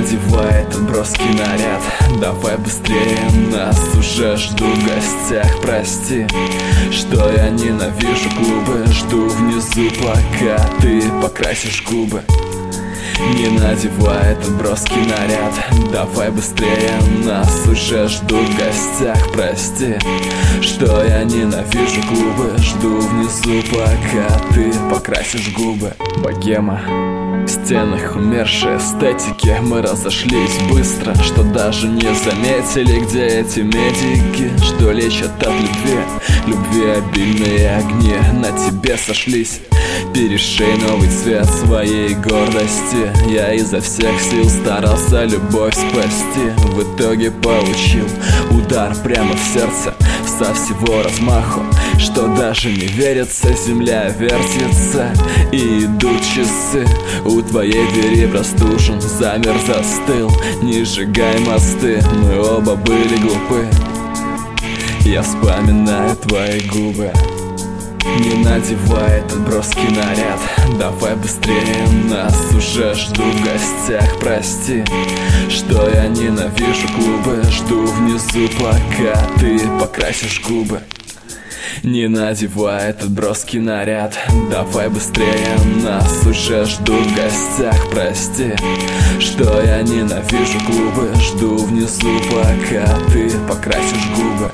надевай этот броский наряд, давай быстрее, нас уже ждут в гостях. Прости, что я ненавижу клубы, жду внизу, пока ты покрасишь губы. Не надевай этот броский наряд, давай быстрее, нас уже ждут в гостях. Прости, что я ненавижу клубы, жду внизу, пока ты покрасишь губы. Богема, в стенах умершей эстетики, мы разошлись быстро, что даже не заметили, где эти медики, что лечат от любви. Любви обильные огни на тебе сошлись. Перешей новый цвет своей гордости. Я изо всех сил старался любовь спасти. В итоге получил удар прямо в сердце, со всего размаху, что даже не верится. Земля вертится и идут часы. У твоей двери простужен, замер, застыл. Не сжигай мосты, мы оба были глупы. Я вспоминаю твои губы. Не надевай этот броский наряд, давай быстрее, нас уже ждут в гостях. Прости, что я ненавижу клубы, жду внизу, пока ты покрасишь губы. Не надевай этот броский наряд, давай быстрее, нас уже ждут в гостях. Прости, что я ненавижу клубы, жду внизу, пока ты покрасишь губы.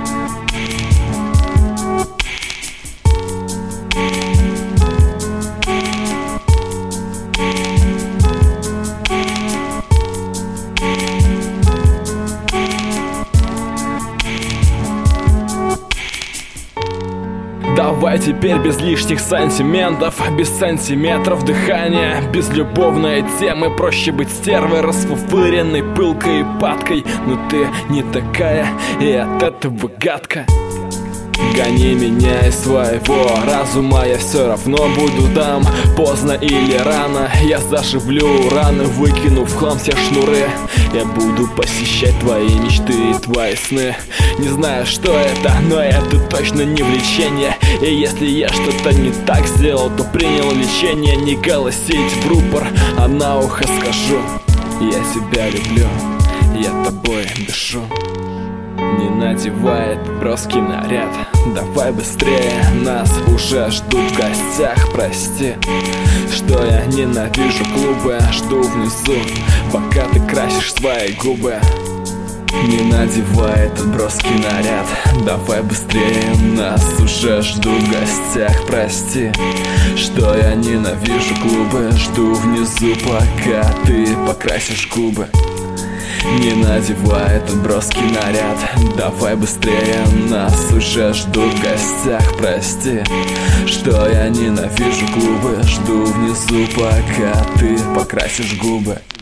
Давай теперь без лишних сантиментов, без сантиметров дыхания, без любовной темы. Проще быть стервой, расфуфыренной, пылкой и падкой. Но ты не такая, и от этого гадко. Гони меня из своего разума, я все равно буду там. Поздно или рано, я заживлю раны, выкину в хлам все шнуры. Я буду посещать твои мечты и твои сны. Не знаю, что это, но это точно не влечение. И если я что-то не так сделал, то принял лечение. Не голосить в рупор, а на ухо скажу: я тебя люблю, я тобой дышу. Не надевай этот броский наряд, давай быстрее, нас уже ждут в гостях. Прости, что я ненавижу клубы, жду внизу, пока ты красишь свои губы. Не надевай этот броский наряд, давай быстрее, нас уже ждут в гостях. Прости, что я ненавижу клубы, жду внизу, пока ты покрасишь губы. Не надевай этот броский наряд, давай быстрее, нас уже ждут в гостях. Прости, что я ненавижу клубы, жду внизу, пока ты покрасишь губы.